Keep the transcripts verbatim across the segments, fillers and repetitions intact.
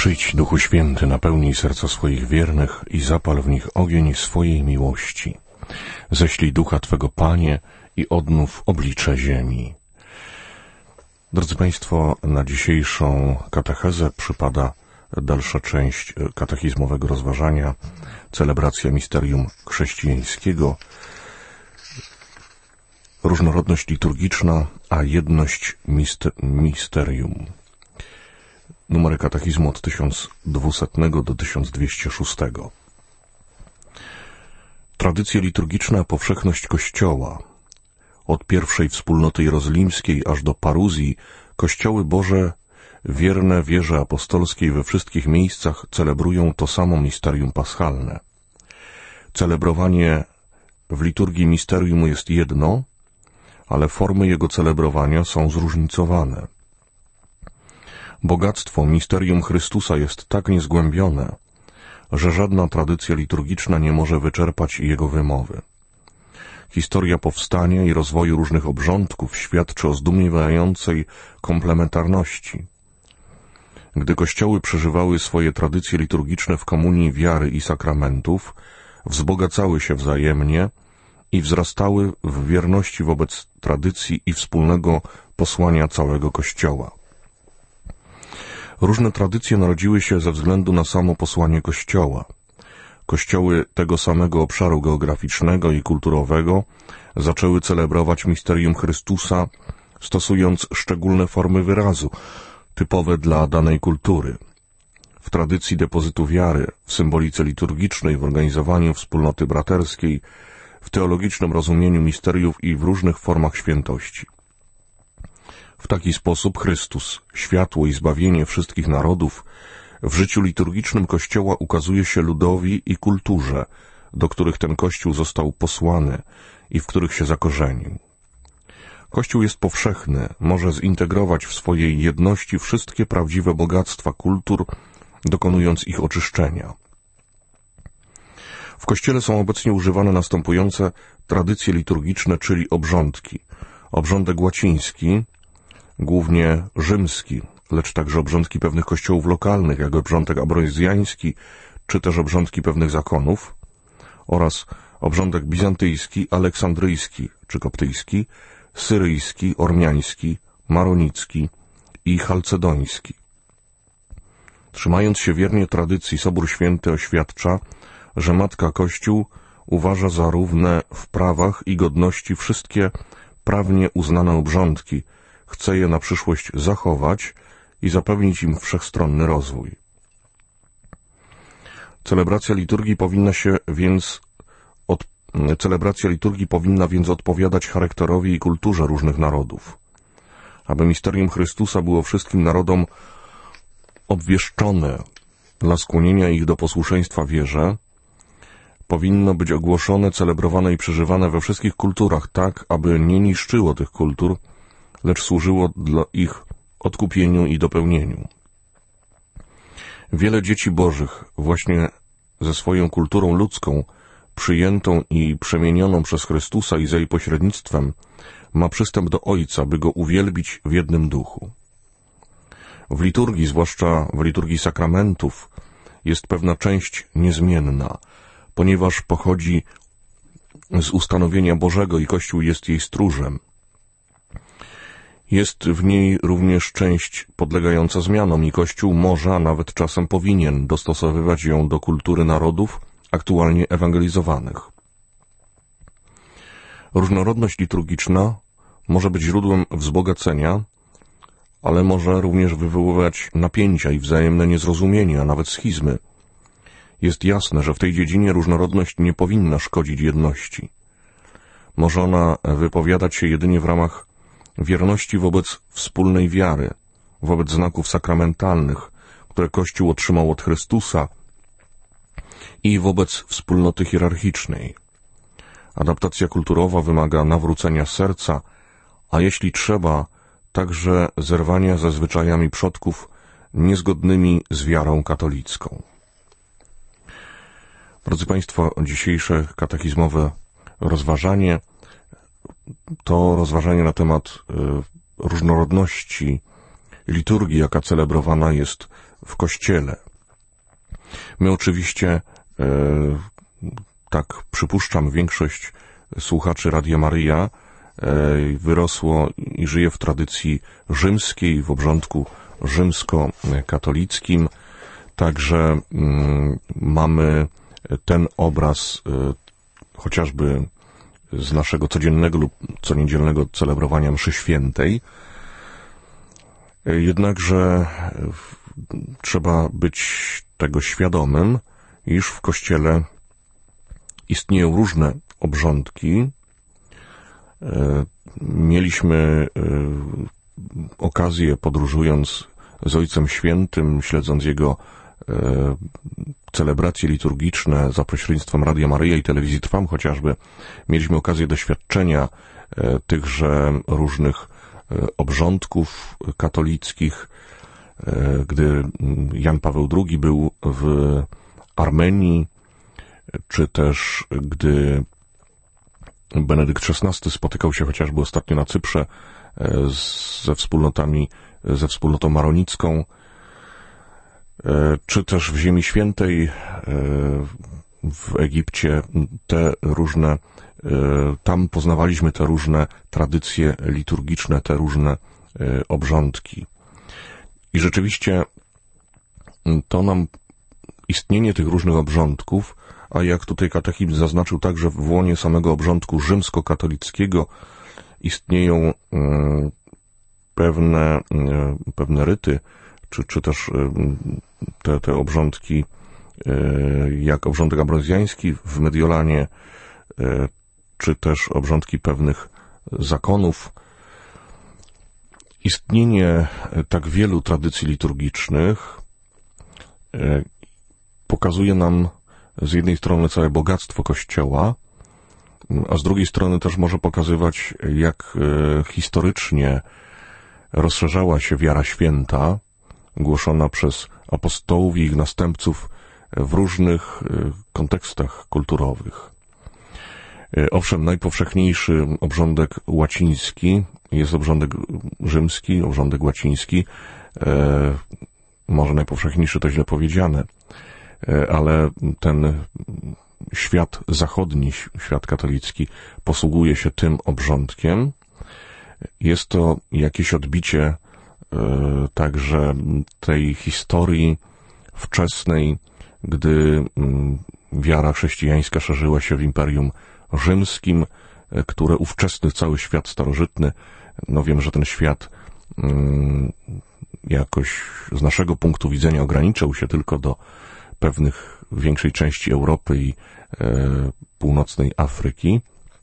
Przyjdź, Duchu Święty, napełnij serca swoich wiernych i zapal w nich ogień swojej miłości. Ześlij Ducha Twego, Panie, i odnów oblicze ziemi. Drodzy Państwo, na dzisiejszą katechezę przypada dalsza część katechizmowego rozważania, celebracja misterium chrześcijańskiego, różnorodność liturgiczna, a jedność misterium. Numery katechizmu od tysiąc dwieście do tysiąc dwieście sześć. Tradycje liturgiczne, a powszechność Kościoła. Od pierwszej wspólnoty jerozolimskiej aż do paruzji Kościoły Boże wierne wierze apostolskiej we wszystkich miejscach celebrują to samo misterium paschalne. Celebrowanie w liturgii misterium jest jedno, ale formy jego celebrowania są zróżnicowane. Bogactwo misterium Chrystusa jest tak niezgłębione, że żadna tradycja liturgiczna nie może wyczerpać jego wymowy. Historia powstania i rozwoju różnych obrządków świadczy o zdumiewającej komplementarności. Gdy kościoły przeżywały swoje tradycje liturgiczne w komunii wiary i sakramentów, wzbogacały się wzajemnie i wzrastały w wierności wobec tradycji i wspólnego posłania całego Kościoła. Różne tradycje narodziły się ze względu na samo posłanie Kościoła. Kościoły tego samego obszaru geograficznego i kulturowego zaczęły celebrować misterium Chrystusa, stosując szczególne formy wyrazu, typowe dla danej kultury. W tradycji depozytu wiary, w symbolice liturgicznej, w organizowaniu wspólnoty braterskiej, w teologicznym rozumieniu misteriów i w różnych formach świętości. W taki sposób Chrystus, światło i zbawienie wszystkich narodów, w życiu liturgicznym Kościoła ukazuje się ludowi i kulturze, do których ten Kościół został posłany i w których się zakorzenił. Kościół jest powszechny, może zintegrować w swojej jedności wszystkie prawdziwe bogactwa kultur, dokonując ich oczyszczenia. W Kościele są obecnie używane następujące tradycje liturgiczne, czyli obrządki. Obrządek łaciński, głównie rzymski, lecz także obrządki pewnych kościołów lokalnych, jak obrządek abrozjański, czy też obrządki pewnych zakonów, oraz obrządek bizantyjski, aleksandryjski, czy koptyjski, syryjski, ormiański, maronicki i chalcedoński. Trzymając się wiernie tradycji, Sobór Święty oświadcza, że Matka Kościół uważa za równe w prawach i godności wszystkie prawnie uznane obrządki, chce je na przyszłość zachować i zapewnić im wszechstronny rozwój. Celebracja liturgii powinna się więc od, celebracja liturgii powinna więc odpowiadać charakterowi i kulturze różnych narodów. Aby misterium Chrystusa było wszystkim narodom obwieszczone dla skłonienia ich do posłuszeństwa wierze, powinno być ogłoszone, celebrowane i przeżywane we wszystkich kulturach tak, aby nie niszczyło tych kultur, lecz służyło dla ich odkupieniu i dopełnieniu. Wiele dzieci bożych właśnie ze swoją kulturą ludzką, przyjętą i przemienioną przez Chrystusa i za jej pośrednictwem, ma przystęp do Ojca, by Go uwielbić w jednym duchu. W liturgii, zwłaszcza w liturgii sakramentów, jest pewna część niezmienna, ponieważ pochodzi z ustanowienia Bożego i Kościół jest jej stróżem. Jest w niej również część podlegająca zmianom i Kościół może, a nawet czasem powinien dostosowywać ją do kultury narodów aktualnie ewangelizowanych. Różnorodność liturgiczna może być źródłem wzbogacenia, ale może również wywoływać napięcia i wzajemne niezrozumienie, a nawet schizmy. Jest jasne, że w tej dziedzinie różnorodność nie powinna szkodzić jedności. Może ona wypowiadać się jedynie w ramach wierności wobec wspólnej wiary, wobec znaków sakramentalnych, które Kościół otrzymał od Chrystusa i wobec wspólnoty hierarchicznej. Adaptacja kulturowa wymaga nawrócenia serca, a jeśli trzeba, także zerwania ze zwyczajami przodków niezgodnymi z wiarą katolicką. Drodzy Państwo, dzisiejsze katechizmowe rozważanie to rozważanie na temat różnorodności liturgii, jaka celebrowana jest w kościele. My oczywiście, tak przypuszczam, większość słuchaczy Radia Maryja wyrosło i żyje w tradycji rzymskiej, w obrządku rzymskokatolickim. Także mamy ten obraz chociażby z naszego codziennego lub co niedzielnego celebrowania mszy świętej. Jednakże trzeba być tego świadomym, iż w Kościele istnieją różne obrządki. Mieliśmy okazję, podróżując z Ojcem Świętym, śledząc jego celebracje liturgiczne za pośrednictwem Radia Maryja i Telewizji Trwam chociażby, mieliśmy okazję doświadczenia tychże różnych obrządków katolickich, gdy Jan Paweł drugi był w Armenii, czy też gdy Benedykt szesnasty spotykał się chociażby ostatnio na Cyprze ze wspólnotami, ze wspólnotą maronicką, czy też w Ziemi Świętej, w Egipcie, te różne, tam poznawaliśmy te różne tradycje liturgiczne, te różne obrządki. I rzeczywiście to nam istnienie tych różnych obrządków, a jak tutaj katechizm zaznaczył, także w łonie samego obrządku rzymskokatolickiego istnieją pewne, pewne ryty, czy, czy też te, te obrządki, jak obrządek ambrozjański w Mediolanie, czy też obrządki pewnych zakonów. Istnienie tak wielu tradycji liturgicznych pokazuje nam z jednej strony całe bogactwo Kościoła, a z drugiej strony też może pokazywać, jak historycznie rozszerzała się wiara święta, głoszona przez apostołów i ich następców w różnych kontekstach kulturowych. Owszem, najpowszechniejszy obrządek łaciński jest obrządek rzymski, obrządek łaciński, może najpowszechniejszy to źle powiedziane, ale ten świat zachodni, świat katolicki posługuje się tym obrządkiem. Jest to jakieś odbicie także tej historii wczesnej, gdy wiara chrześcijańska szerzyła się w Imperium Rzymskim, które ówczesny cały świat starożytny, no wiem, że ten świat jakoś z naszego punktu widzenia ograniczał się tylko do pewnych większej części Europy i północnej Afryki.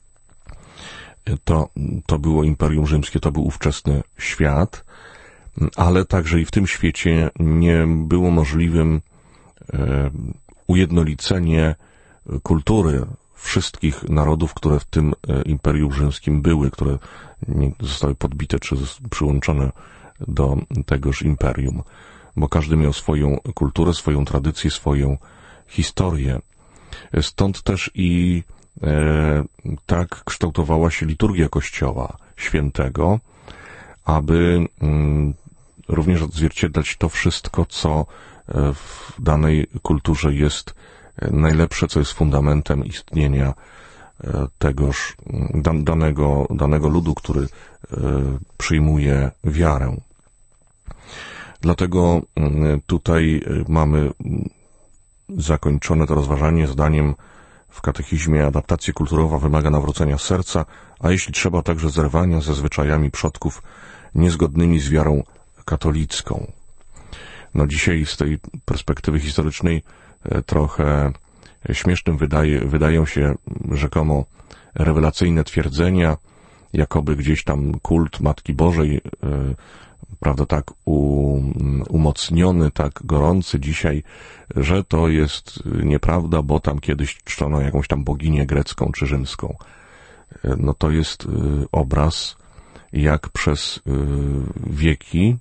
To, to było Imperium Rzymskie, to był ówczesny świat, ale także i w tym świecie nie było możliwym ujednolicenie kultury wszystkich narodów, które w tym Imperium Rzymskim były, które zostały podbite czy przyłączone do tegoż imperium, bo każdy miał swoją kulturę, swoją tradycję, swoją historię. Stąd też i e, tak kształtowała się liturgia Kościoła Świętego, aby mm, również odzwierciedlać to wszystko, co w danej kulturze jest najlepsze, co jest fundamentem istnienia tegoż danego, danego ludu, który przyjmuje wiarę. Dlatego tutaj mamy zakończone to rozważanie zdaniem w katechizmie: adaptacja kulturowa wymaga nawrócenia serca, a jeśli trzeba, także zerwania ze zwyczajami przodków niezgodnymi z wiarą katolicką. No dzisiaj z tej perspektywy historycznej trochę śmiesznym wydaje, wydają się rzekomo rewelacyjne twierdzenia, jakoby gdzieś tam kult Matki Bożej, prawda, tak u, umocniony, tak gorący dzisiaj, że to jest nieprawda, bo tam kiedyś czczono jakąś tam boginię grecką czy rzymską. No to jest obraz, jak przez wieki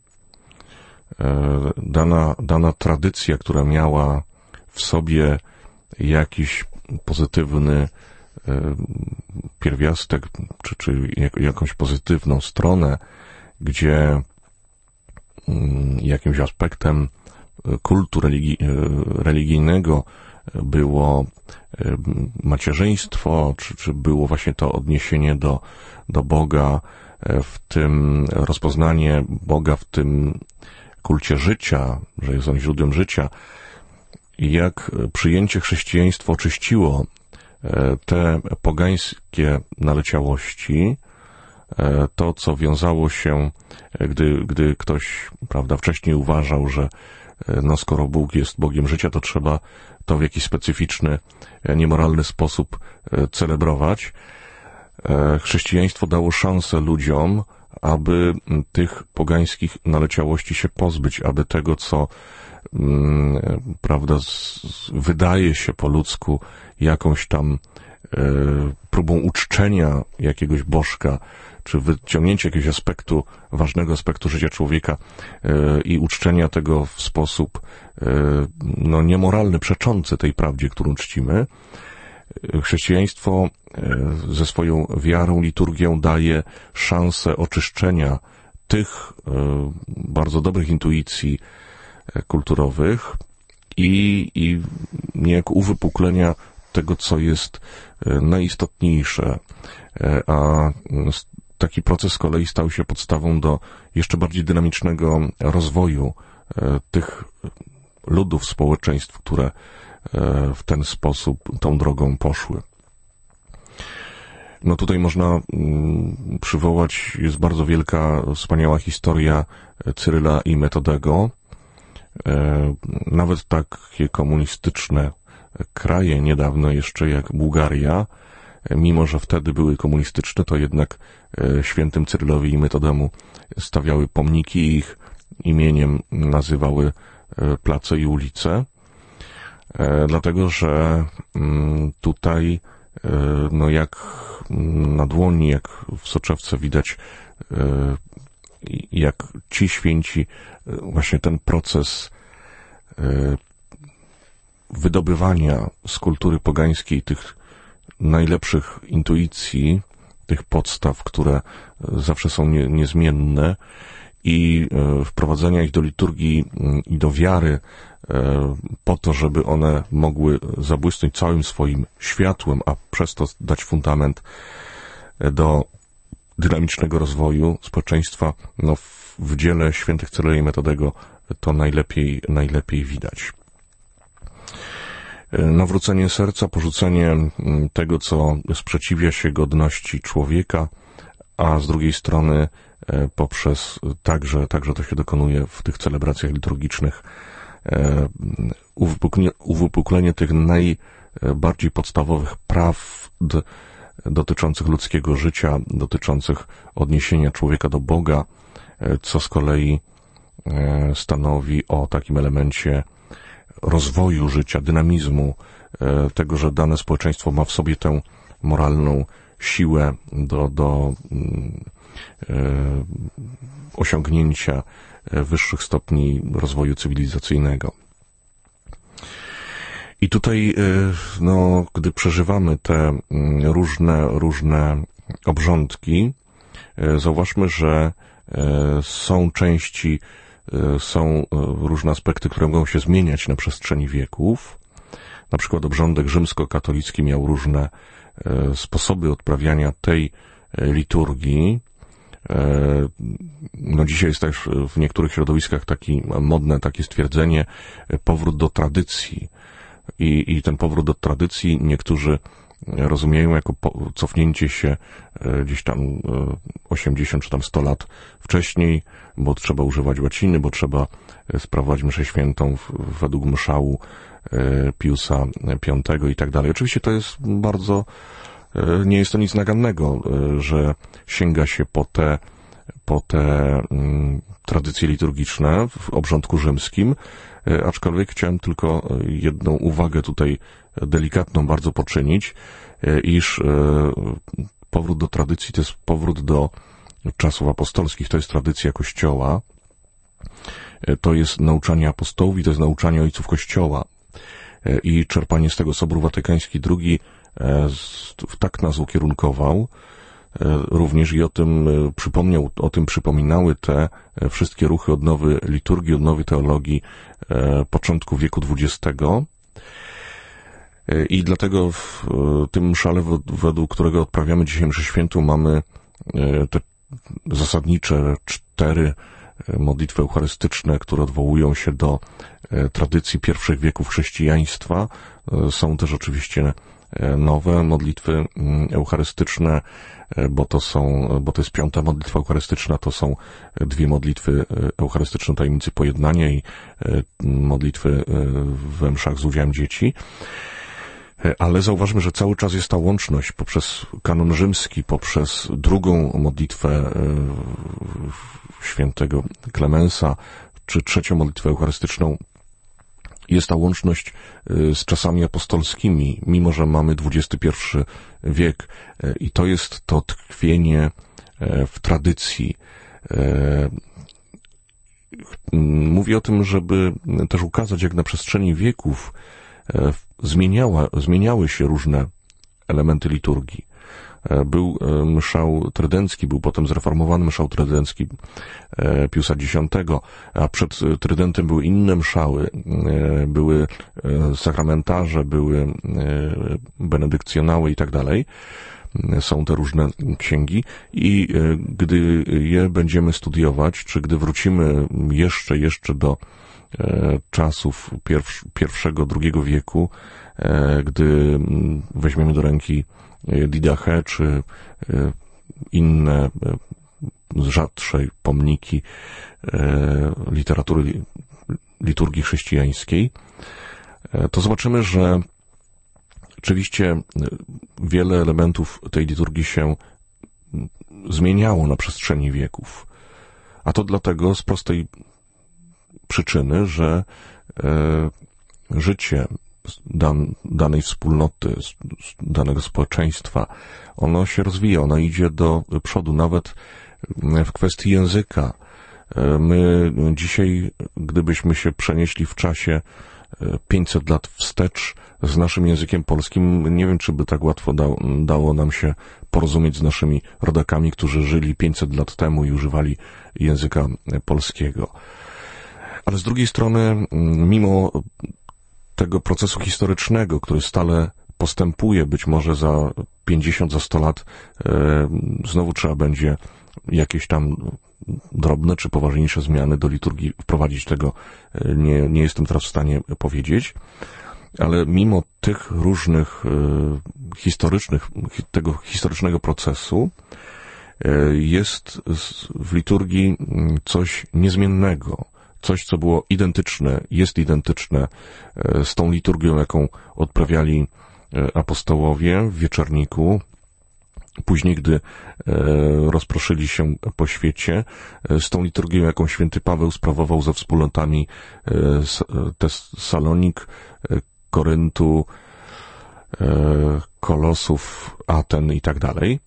dana, dana tradycja, która miała w sobie jakiś pozytywny pierwiastek, czy, czy jakąś pozytywną stronę, gdzie jakimś aspektem kultu religii, religijnego było macierzyństwo, czy, czy było właśnie to odniesienie do, do Boga, w tym rozpoznanie Boga w tym kulcie życia, że jest on źródłem życia, i jak przyjęcie chrześcijaństwa oczyściło te pogańskie naleciałości, to, co wiązało się, gdy, gdy ktoś, prawda, wcześniej uważał, że no skoro Bóg jest Bogiem życia, to trzeba to w jakiś specyficzny, niemoralny sposób celebrować. Chrześcijaństwo dało szansę ludziom, aby tych pogańskich naleciałości się pozbyć, aby tego, co prawda, wydaje się po ludzku jakąś tam próbą uczczenia jakiegoś bożka, czy wyciągnięcia jakiegoś aspektu, ważnego aspektu życia człowieka i uczczenia tego w sposób no, niemoralny, przeczący tej prawdzie, którą czcimy. Chrześcijaństwo ze swoją wiarą, liturgią daje szansę oczyszczenia tych bardzo dobrych intuicji kulturowych i, i niejako uwypuklenia tego, co jest najistotniejsze. A taki proces z kolei stał się podstawą do jeszcze bardziej dynamicznego rozwoju tych ludów, społeczeństw, które w ten sposób, tą drogą poszły. No tutaj można przywołać, jest bardzo wielka, wspaniała historia Cyryla i Metodego. Nawet takie komunistyczne kraje niedawno jeszcze jak Bułgaria, mimo że wtedy były komunistyczne, to jednak świętym Cyrylowi i Metodemu stawiały pomniki i ich imieniem nazywały place i ulice, dlatego że tutaj no jak na dłoni, jak w soczewce widać, jak ci święci, właśnie ten proces wydobywania z kultury pogańskiej tych najlepszych intuicji, tych podstaw, które zawsze są nie, niezmienne, i wprowadzenia ich do liturgii i do wiary po to, żeby one mogły zabłysnąć całym swoim światłem, a przez to dać fundament do dynamicznego rozwoju społeczeństwa, no w dziele świętych Cyryla i Metodego to najlepiej, najlepiej widać. Nawrócenie serca, porzucenie tego, co sprzeciwia się godności człowieka, a z drugiej strony poprzez, także, także to się dokonuje w tych celebracjach liturgicznych, uwypuklenie, uwypuklenie tych najbardziej podstawowych prawd dotyczących ludzkiego życia, dotyczących odniesienia człowieka do Boga, co z kolei stanowi o takim elemencie rozwoju życia, dynamizmu, tego, że dane społeczeństwo ma w sobie tę moralną siłę do, do osiągnięcia wyższych stopni rozwoju cywilizacyjnego. I tutaj, no, gdy przeżywamy te różne, różne obrządki, zauważmy, że są części, są różne aspekty, które mogą się zmieniać na przestrzeni wieków. Na przykład obrządek rzymskokatolicki miał różne sposoby odprawiania tej liturgii. No dzisiaj jest też w niektórych środowiskach taki modne takie stwierdzenie powrót do tradycji. I, i ten powrót do tradycji niektórzy rozumieją jako cofnięcie się gdzieś tam osiemdziesiąt czy tam sto lat wcześniej, bo trzeba używać łaciny, bo trzeba sprawować mszę świętą według mszału Piusa Piątego i tak dalej. Oczywiście to jest bardzo, nie jest to nic nagannego, że sięga się po te, po te tradycje liturgiczne w obrządku rzymskim, aczkolwiek chciałem tylko jedną uwagę tutaj delikatną bardzo poczynić, iż powrót do tradycji to jest powrót do czasów apostolskich, to jest tradycja Kościoła, to jest nauczanie apostołów i to jest nauczanie ojców Kościoła i czerpanie z tego Sobór Watykański drugi tak nas ukierunkował, również i o tym przypomniał, o tym przypominały te wszystkie ruchy odnowy liturgii, odnowy teologii początku wieku dwudziestego. I dlatego w tym mszale, według którego odprawiamy dzisiaj mszę świętą, mamy te zasadnicze cztery modlitwy eucharystyczne, które odwołują się do tradycji pierwszych wieków chrześcijaństwa. Są też oczywiście nowe modlitwy eucharystyczne, bo to są, bo to jest piąta modlitwa eucharystyczna, to są dwie modlitwy eucharystyczne tajemnicy pojednania i modlitwy we mszach z udziałem dzieci. Ale zauważmy, że cały czas jest ta łączność poprzez kanon rzymski, poprzez drugą modlitwę świętego Klemensa, czy trzecią modlitwę eucharystyczną. Jest ta łączność z czasami apostolskimi, mimo że mamy dwudziesty pierwszy wiek i to jest to tkwienie w tradycji. Mówię o tym, żeby też ukazać, jak na przestrzeni wieków zmieniała, zmieniały się różne elementy liturgii. Był mszał trydencki, był potem zreformowany mszał trydencki Piusa Dziesiątego, a przed trydentem były inne mszały, były sakramentarze, były benedykcjonały i tak dalej. Są te różne księgi i gdy je będziemy studiować, czy gdy wrócimy jeszcze, jeszcze do czasów pierw, pierwszego, drugiego wieku, gdy weźmiemy do ręki Didache czy inne rzadsze pomniki literatury, liturgii chrześcijańskiej, to zobaczymy, że oczywiście wiele elementów tej liturgii się zmieniało na przestrzeni wieków. A to dlatego z prostej przyczyny, że życie Dan, danej wspólnoty, danego społeczeństwa, ono się rozwija, ono idzie do przodu, nawet w kwestii języka. My dzisiaj, gdybyśmy się przenieśli w czasie pięćset lat wstecz z naszym językiem polskim, nie wiem, czy by tak łatwo da, dało nam się porozumieć z naszymi rodakami, którzy żyli pięćset lat temu i używali języka polskiego. Ale z drugiej strony, mimo tego procesu historycznego, który stale postępuje, być może za pięćdziesiąt, za sto lat e, znowu trzeba będzie jakieś tam drobne czy poważniejsze zmiany do liturgii wprowadzić. Tego nie, nie jestem teraz w stanie powiedzieć, ale mimo tych różnych e, historycznych, tego historycznego procesu e, jest w liturgii coś niezmiennego. Coś, co było identyczne, jest identyczne z tą liturgią, jaką odprawiali apostołowie w wieczorniku, później, gdy rozproszyli się po świecie, z tą liturgią, jaką święty Paweł sprawował ze wspólnotami Tesalonik, Koryntu, Kolosów, Aten i tak dalej.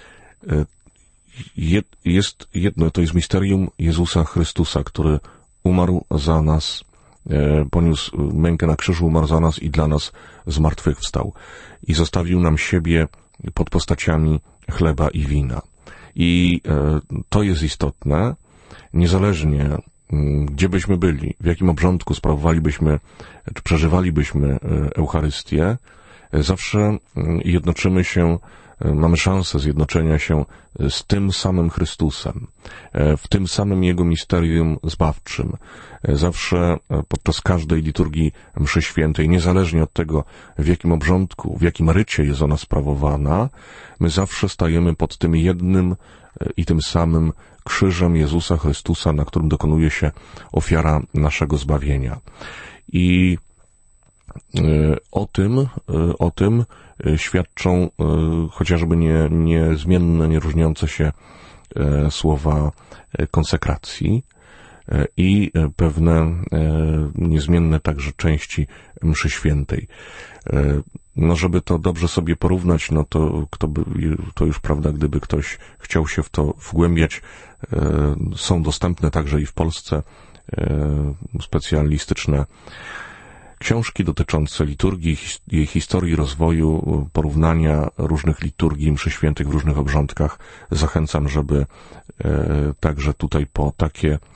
Jest jedno, to jest misterium Jezusa Chrystusa, który umarł za nas, poniósł mękę na krzyżu, umarł za nas i dla nas zmartwychwstał. I zostawił nam siebie pod postaciami chleba i wina. I to jest istotne, niezależnie gdzie byśmy byli, w jakim obrządku sprawowalibyśmy, czy przeżywalibyśmy Eucharystię, zawsze jednoczymy się, mamy szansę zjednoczenia się z tym samym Chrystusem, w tym samym Jego misterium zbawczym. Zawsze podczas każdej liturgii mszy świętej, niezależnie od tego, w jakim obrządku, w jakim rycie jest ona sprawowana, my zawsze stajemy pod tym jednym i tym samym krzyżem Jezusa Chrystusa, na którym dokonuje się ofiara naszego zbawienia. I o tym, o tym świadczą chociażby nie, niezmienne, nieróżniące się słowa konsekracji i pewne niezmienne także części mszy świętej. No, żeby to dobrze sobie porównać, no to, kto by, to już prawda, gdyby ktoś chciał się w to wgłębiać, są dostępne także i w Polsce specjalistyczne książki dotyczące liturgii, jej historii, rozwoju, porównania różnych liturgii mszy świętych w różnych obrządkach. Zachęcam, żeby także tutaj po takie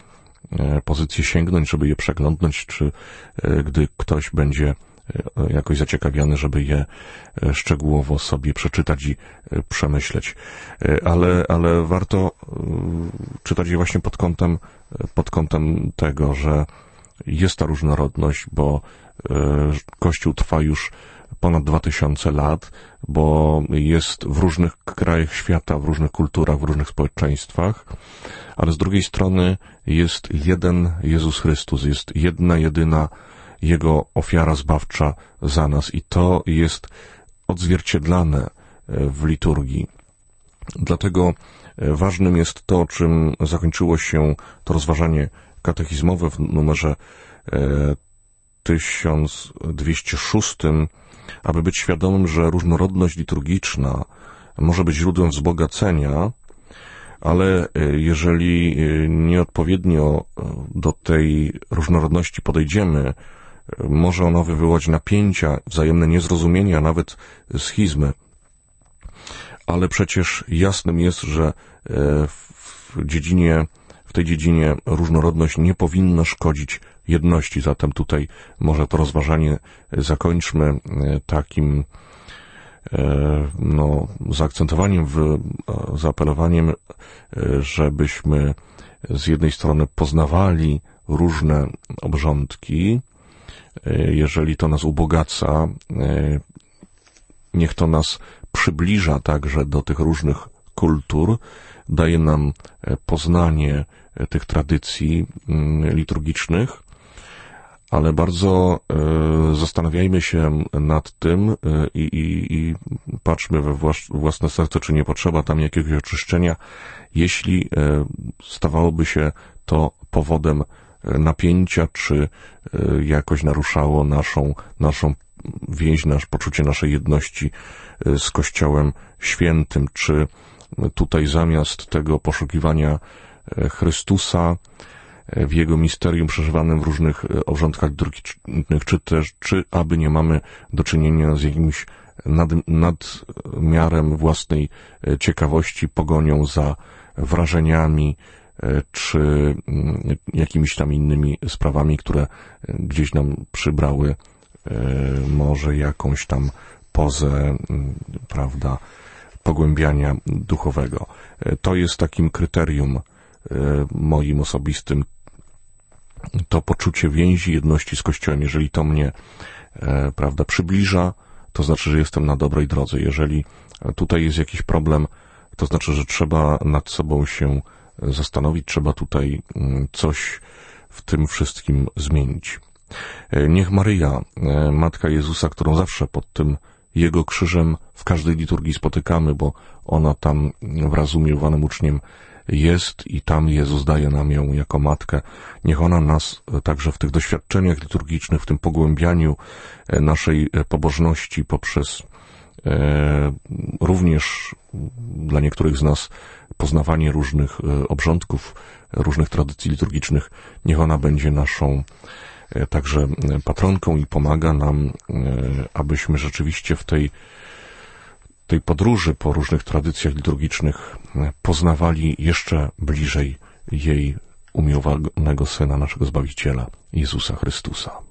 pozycje sięgnąć, żeby je przeglądnąć, czy gdy ktoś będzie jakoś zaciekawiony, żeby je szczegółowo sobie przeczytać i przemyśleć. Ale, ale warto czytać je właśnie pod kątem, pod kątem tego, że jest ta różnorodność, bo Kościół trwa już ponad dwa tysiące lat, bo jest w różnych krajach świata, w różnych kulturach, w różnych społeczeństwach, ale z drugiej strony jest jeden Jezus Chrystus, jest jedna, jedyna Jego ofiara zbawcza za nas i to jest odzwierciedlane w liturgii. Dlatego ważnym jest to, czym zakończyło się to rozważanie katechizmowe w numerze tysiąc dwieście sześć, aby być świadomym, że różnorodność liturgiczna może być źródłem wzbogacenia, ale jeżeli nieodpowiednio do tej różnorodności podejdziemy, może ona wywołać napięcia, wzajemne niezrozumienia, a nawet schizmy. Ale przecież jasnym jest, że w dziedzinie, w tej dziedzinie różnorodność nie powinna szkodzić jedności. Zatem tutaj może to rozważanie zakończmy takim no, zaakcentowaniem, w, zaapelowaniem, żebyśmy z jednej strony poznawali różne obrządki. Jeżeli to nas ubogaca, niech to nas przybliża także do tych różnych kultur, daje nam poznanie tych tradycji liturgicznych, ale bardzo zastanawiajmy się nad tym i, i, i patrzmy we własne serce, czy nie potrzeba tam jakiegoś oczyszczenia, jeśli stawałoby się to powodem napięcia, czy jakoś naruszało naszą, naszą więź, nasze poczucie naszej jedności z Kościołem Świętym, czy tutaj zamiast tego poszukiwania Chrystusa w Jego misterium przeżywanym w różnych obrządkach liturgicznych, czy też, czy aby nie mamy do czynienia z jakimś nad, nadmiarem własnej ciekawości, pogonią za wrażeniami, czy jakimiś tam innymi sprawami, które gdzieś nam przybrały może jakąś tam pozę, prawda, pogłębiania duchowego. To jest takim kryterium moim osobistym, to poczucie więzi, jedności z Kościołem. Jeżeli to mnie, prawda, przybliża, to znaczy, że jestem na dobrej drodze. Jeżeli tutaj jest jakiś problem, to znaczy, że trzeba nad sobą się zastanowić, trzeba tutaj coś w tym wszystkim zmienić. Niech Maryja, Matka Jezusa, którą zawsze pod tym Jego krzyżem w każdej liturgii spotykamy, bo ona tam wraz z umiłowanym uczniem jest i tam Jezus daje nam ją jako Matkę. Niech ona nas także w tych doświadczeniach liturgicznych, w tym pogłębianiu naszej pobożności poprzez e, również dla niektórych z nas poznawanie różnych obrządków, różnych tradycji liturgicznych, niech ona będzie naszą także patronką i pomaga nam, abyśmy rzeczywiście w tej, tej podróży po różnych tradycjach liturgicznych poznawali jeszcze bliżej jej umiłowanego Syna, naszego Zbawiciela, Jezusa Chrystusa.